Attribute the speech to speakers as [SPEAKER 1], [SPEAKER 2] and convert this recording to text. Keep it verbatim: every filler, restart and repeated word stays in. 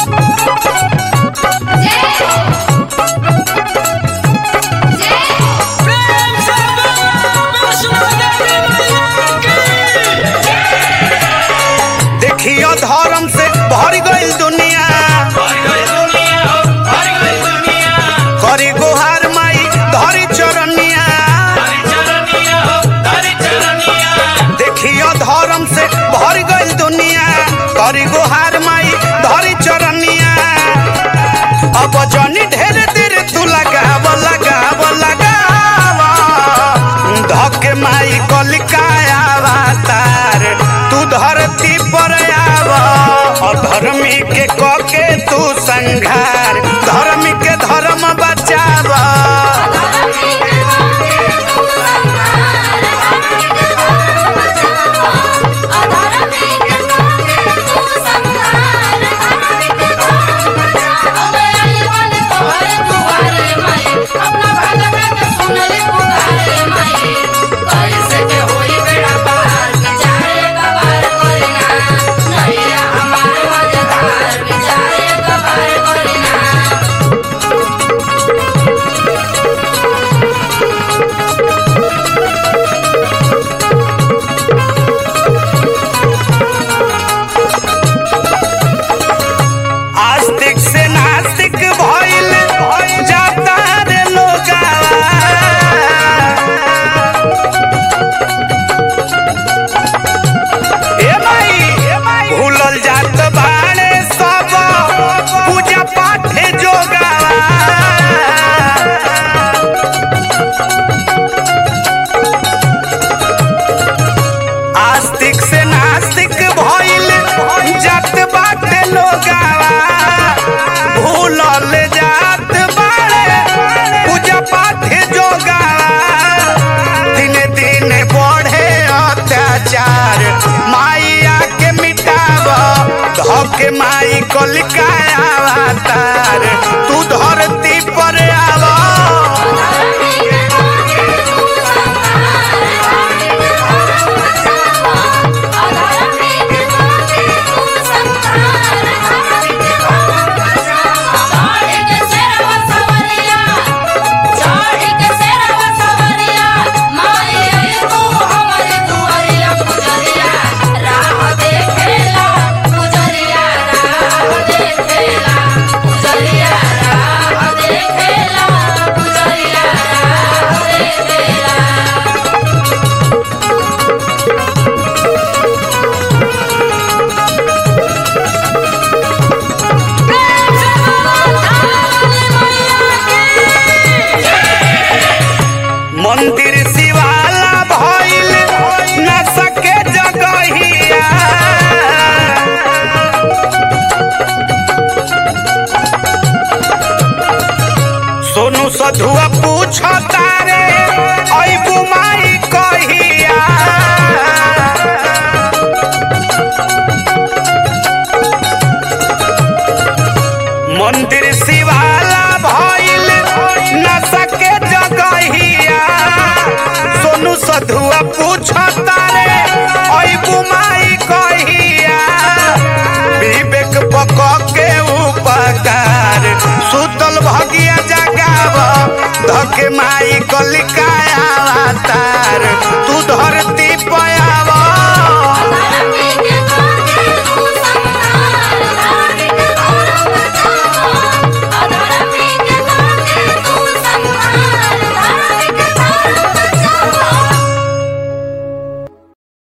[SPEAKER 1] धर्म से भर गई दुनिया, करी गुहार माई धरी चरनिया। देखियो धर्म से भर गई दुनिया, करी गुहार माई धरी चरनिया। अब जनी ढेर देर तू लगाव लगाव लगाव, धके माई कलिकाया तार तू धरती पर धर्मी के कके तू संघार, धर्मी के धर्म बचाव। आस्तिक से नास्तिक भइल जाता रे लोगावा, ए माई भूलल जात बाड़े सब पूजा पाठ जोगावा। आस्तिक से नास्तिक भइल जात बाटे लोगावा, भूलल जात बाड़े पूजा पाठ जोगावा। दिने दिने बढ़े अत्याचार, माइया के मिटाव, धके माई कलिकाया तार तू धरती पर आव। मंदिर शिवाला भइल न सके जगहिया, सोनू सधुआ पूछो तारे अइबू माई कहिया। मंदिर शिवाला भइल न सके जगहिया, सोनू सधुआ पूछो तारे अइबू माई कहिया। विवेक पक के उपकार सुतल भगिया जगाव, धके माई कलिकाया तार तू धरती पयाव।